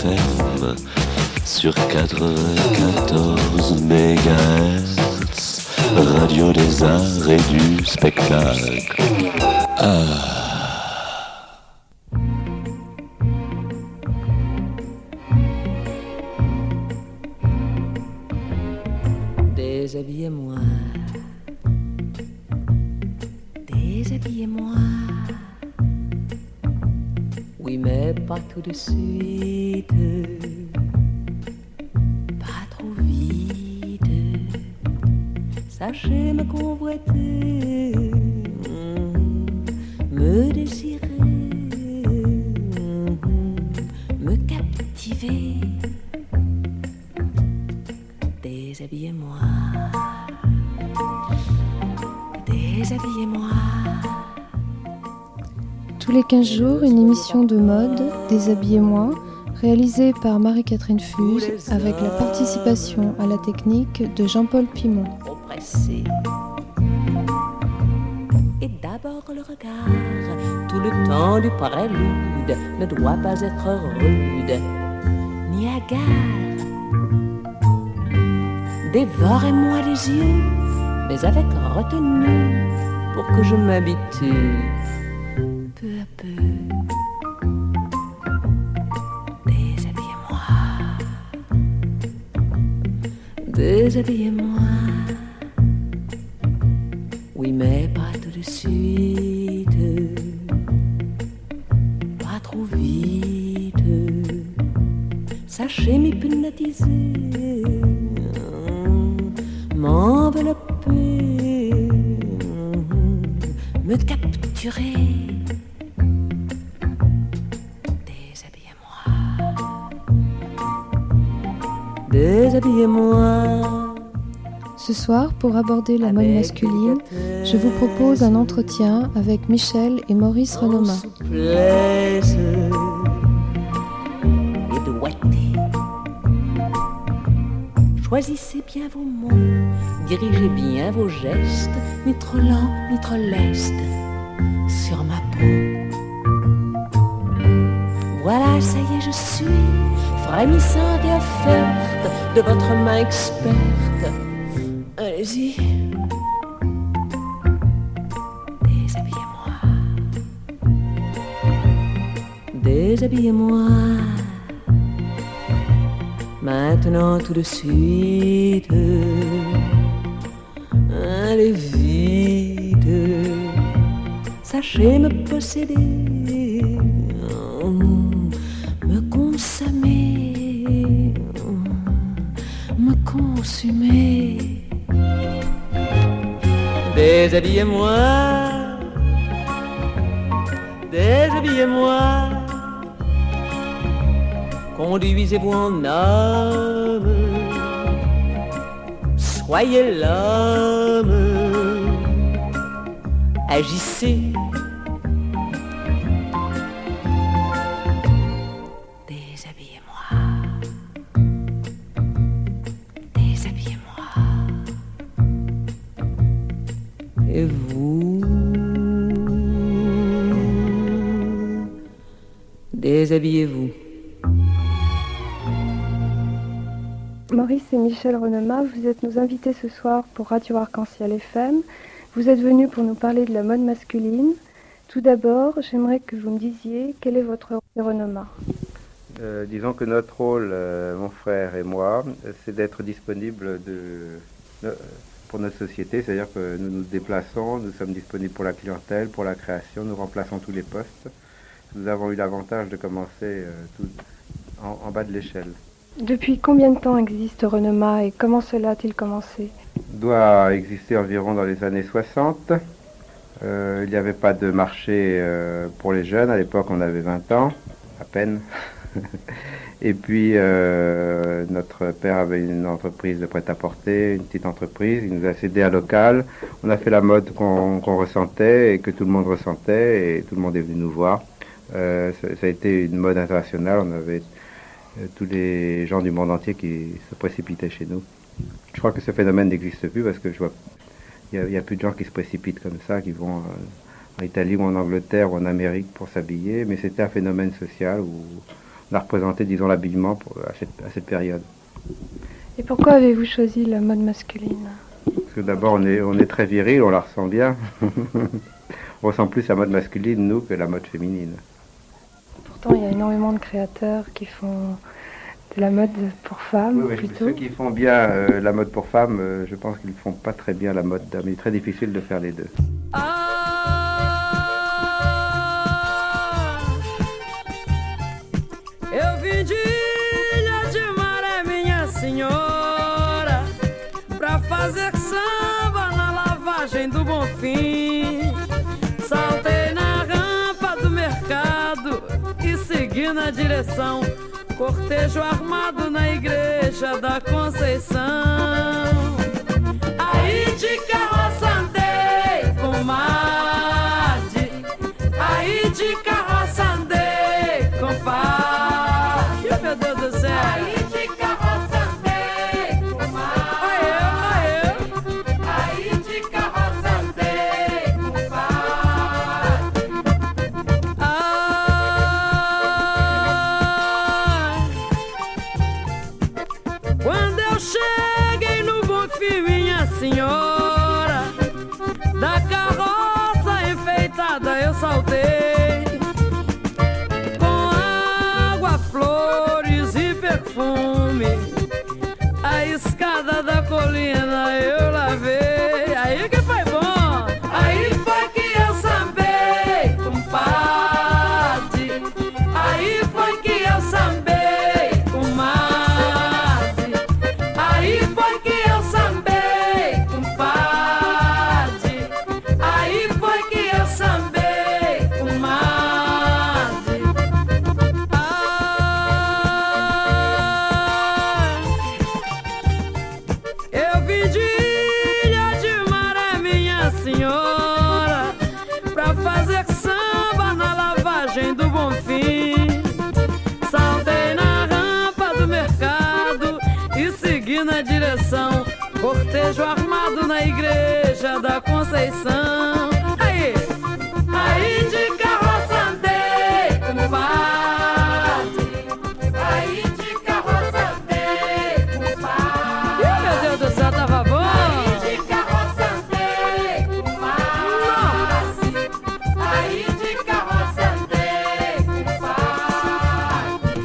FM sur 94 MHz, radio des arts et du spectacle. Déshabillez-moi, déshabillez-moi. Oui, mais pas tout de suite, pas trop vite. Sachez me convoiter, me désirer, me captiver. Déshabillez-moi, déshabillez-moi. Tous les 15 jours, une émission de mode, Déshabillez-moi, réalisée par Marie-Catherine Fuse, avec la participation à la technique de Jean-Paul Pimon. Oppressé. Et d'abord le regard, tout le temps du prélude, ne doit pas être rude, ni hagard. Dévorez-moi les yeux, mais avec retenue, pour que je m'habitue peu à peu. Déshabillez-moi, déshabillez-moi. Oui, mais pas tout de suite, pas trop vite. Sachez m'hypnotiser, m'envelopper, me capturer. Déshabillez-moi, déshabillez-moi. Ce soir, pour aborder la mode masculine, je vous propose un entretien avec Michel et Maurice Renoma. Souplesse et doigté. Choisissez bien vos mots, dirigez bien vos gestes, ni trop lent, ni trop leste, sur ma peau. Voilà, ça y est, je suis frémissante et offerte de votre main experte. Allez-y, déshabillez-moi, déshabillez-moi. Maintenant tout de suite, allez vite, sachez me posséder, me consommer, me consumer. Déshabillez-moi, déshabillez-moi. Conduisez-vous en homme, soyez l'homme, agissez. Déshabillez-moi, déshabillez-moi. Et vous, déshabillez-vous. Maurice et Michel Renoma, vous êtes nos invités ce soir pour Radio Arc-en-Ciel FM. Vous êtes venus pour nous parler de la mode masculine. Tout d'abord, j'aimerais que vous me disiez quel est votre rôle de Renoma. Disons que notre rôle, mon frère et moi, c'est d'être disponible pour notre société, c'est-à-dire que nous nous déplaçons, nous sommes disponibles pour la clientèle, pour la création, nous remplaçons tous les postes. Nous avons eu l'avantage de commencer tout en bas de l'échelle. Depuis combien de temps existe Renoma et comment cela a-t-il commencé ? Il doit exister environ dans les années 60. Il n'y avait pas de marché pour les jeunes. À l'époque, on avait 20 ans, à peine. Et puis, notre père avait une entreprise de prêt-à-porter, une petite entreprise. Il nous a cédé un local. On a fait la mode qu'on ressentait et que tout le monde ressentait. Et tout le monde est venu nous voir. Ça a été une mode internationale. On avait tous les gens du monde entier qui se précipitaient chez nous. Je crois que ce phénomène n'existe plus parce que je vois il y a plus de gens qui se précipitent comme ça, qui vont en Italie ou en Angleterre ou en Amérique pour s'habiller, mais c'était un phénomène social où a représenté, disons, l'habillement à cette période. Et pourquoi avez-vous choisi la mode masculine? Parce que d'abord, on est très viril, on la ressent bien. On ressent plus la mode masculine, nous, que la mode féminine. Pourtant, il y a énormément de créateurs qui font de la mode pour femmes, Oui, plutôt. ceux qui font bien la mode pour femmes, je pense qu'ils ne font pas très bien la mode d'hommes. Il est très difficile de faire les deux. Eu vim de Ilha de Maré, minha senhora, pra fazer samba na lavagem do Bonfim. Saltei na rampa do mercado e segui na direção, cortejo armado na igreja da Conceição. Aí de carroça andei com Made, aí de carroça andei com Pai. Meu Deus do céu! Aí de carroça andei com Made, aí de carroça andei com Pai. Quando eu cheguei no Bonfim, minha senhora, da carroça enfeitada eu saltei, com água, flores e perfume, a escada da colina eu lavei. Aí que foi bom, aí foi que eu sambei com Pade, aí foi que eu sambei com Made, aí foi que eu sambei com Pade, aí foi que eu sambei com Made. Eu vim de Ilha de Maré, minha senhora, pra fazer samba na lavagem do Bonfim. Saltei na rampa do mercado e segui na direção, cortejo armado na igreja da Conceição. Aí de carroça andei com Pade, aí de carroça andei com Pade. Meu Deus do céu, tava bom! Aí de carroça andei com Pade, aí de carroça andei com Pade.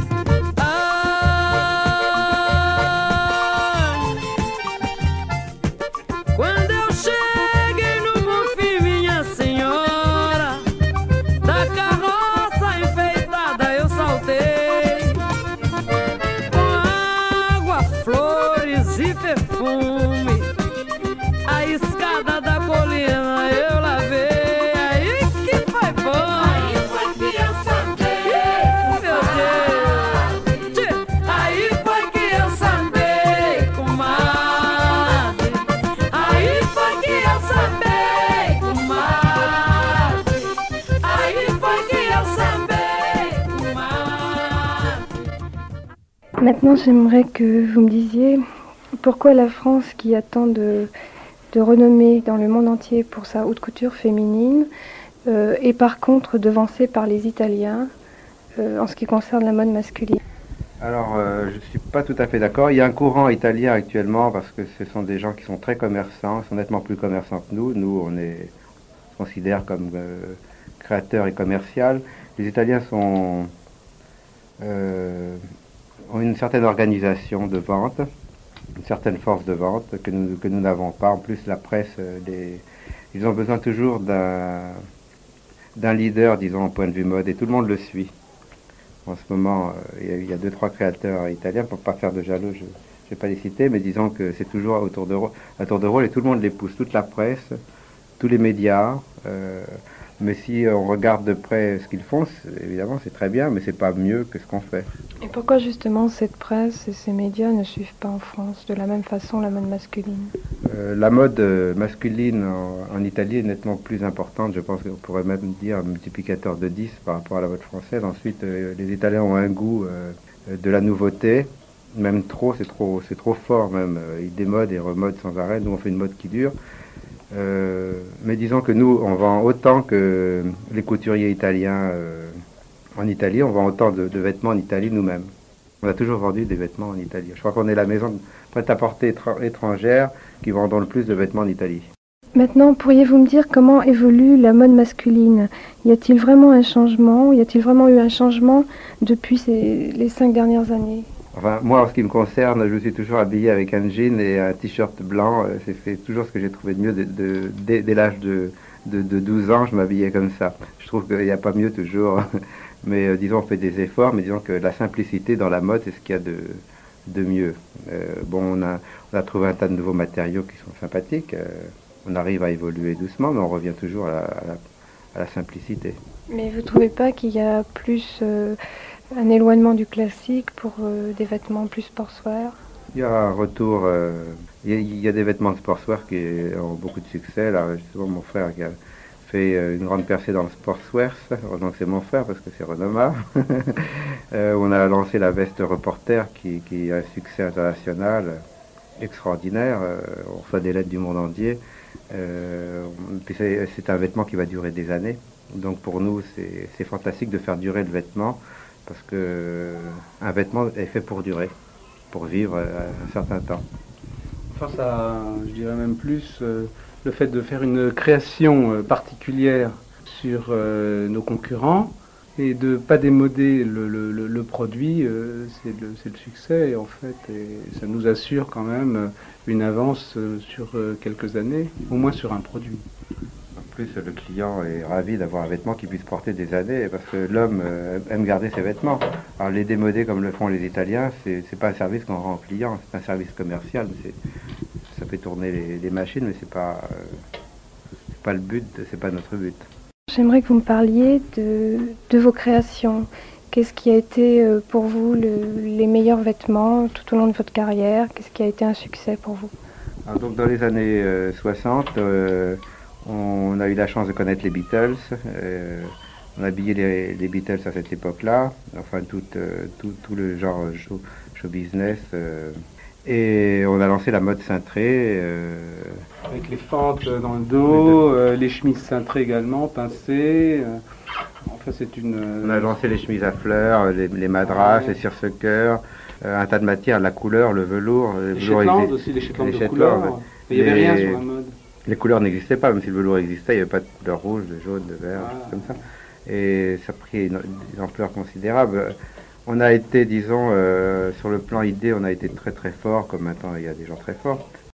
Quando eu cheguei no Bonfim, minha senhora, da carroça enfeitada eu saltei, com água, flores e perfume, a escada da colina eu lavei. Aí que foi bom, aí foi que eu sambei, meu Deus. Aí foi que eu sambei com Made, aí foi que eu sambei com Made, aí foi que eu sambei com Made. Maintenant, j'aimerais que vous me disiez pourquoi la France, qui a tant de renommée dans le monde entier pour sa haute couture féminine, est par contre devancée par les Italiens en ce qui concerne la mode masculine. Alors, je ne suis pas tout à fait d'accord. Il y a un courant italien actuellement parce que ce sont des gens qui sont très commerçants, sont nettement plus commerçants que nous. Nous, on se considère comme créateurs et commercial. Les Italiens ont une certaine organisation de vente, une certaine force de vente que nous n'avons pas. En plus, la presse, ils ont besoin toujours d'un leader, disons, en point de vue mode, et tout le monde le suit. En ce moment, il y a 2-3 créateurs italiens, pour ne pas faire de jaloux, je ne vais pas les citer, mais disons que c'est toujours à tour de rôle, et tout le monde les pousse, toute la presse, tous les médias. Mais si on regarde de près ce qu'ils font, évidemment c'est très bien, mais c'est pas mieux que ce qu'on fait. Et pourquoi justement cette presse et ces médias ne suivent pas en France de la même façon la mode masculine? La mode masculine en Italie est nettement plus importante, je pense qu'on pourrait même dire un multiplicateur de 10 par rapport à la mode française. Ensuite, les Italiens ont un goût de la nouveauté, même trop, c'est trop fort même. Ils démodent et remodent sans arrêt. Nous on fait une mode qui dure. Mais disons que nous, on vend autant que les couturiers italiens En Italie, on vend autant de vêtements en Italie nous-mêmes. On a toujours vendu des vêtements en Italie. Je crois qu'on est la maison de prêt-à-porter étrangère qui vendons le plus de vêtements en Italie. Maintenant, pourriez-vous me dire comment évolue la mode masculine? Y a-t-il vraiment un changement? Y a-t-il vraiment eu un changement depuis les 5 dernières années? Enfin, moi, en ce qui me concerne, je suis toujours habillé avec un jean et un t-shirt blanc. C'est toujours ce que j'ai trouvé de mieux dès l'âge de 12 ans, je m'habillais comme ça. Je trouve qu'il n'y a pas mieux toujours. Mais disons, on fait des efforts, mais disons que la simplicité dans la mode, c'est ce qu'il y a de mieux. Bon, on a trouvé un tas de nouveaux matériaux qui sont sympathiques. On arrive à évoluer doucement, mais on revient toujours à la simplicité. Mais vous ne trouvez pas qu'il y a plus un éloignement du classique pour des vêtements plus sportswear? Il y a un retour, il y a des vêtements de sportswear qui ont beaucoup de succès. Là, justement, mon frère qui a fait une grande percée dans le sportswear, donc c'est mon frère parce que c'est Renomar. On a lancé la veste reporter qui a un succès international extraordinaire. On reçoit des lettres du monde entier. Puis c'est un vêtement qui va durer des années. Donc pour nous, c'est fantastique de faire durer le vêtement parce que un vêtement est fait pour durer, pour vivre un certain temps. Enfin, ça, je dirais même plus le fait de faire une création particulière sur nos concurrents et de ne pas démoder le produit, c'est le succès en fait, et ça nous assure quand même une avance sur quelques années, au moins sur un produit. En plus, le client est ravi d'avoir un vêtement qui puisse porter des années, parce que l'homme aime garder ses vêtements. Alors les démoder comme le font les Italiens, c'est pas un service qu'on rend au client, c'est un service commercial. Ça fait tourner les machines, mais c'est pas le but, c'est pas notre but. J'aimerais que vous me parliez de vos créations. Qu'est-ce qui a été pour vous les meilleurs vêtements tout au long de votre carrière? Qu'est-ce qui a été un succès pour vous? Alors, donc dans les années 60, on a eu la chance de connaître les Beatles. On a habillé les Beatles à cette époque-là, enfin tout le genre show business. Et on a lancé la mode cintrée. Avec les fentes dans le dos, les chemises cintrées également, pincées. Enfin, On a lancé les chemises à fleurs, les madras, les circueurs, un tas de matières, la couleur, le velours. Les Shetland aussi, les Shetland de couleur. Ouais. Mais il n'y avait rien sur la mode. Les couleurs n'existaient pas, même si le velours existait, il n'y avait pas de couleur rouge, de jaune, de vert, comme ça. Et ça a pris une ampleur considérable. On a été, disons, sur le plan idée, on a été très très fort, comme maintenant il y a des gens très forts.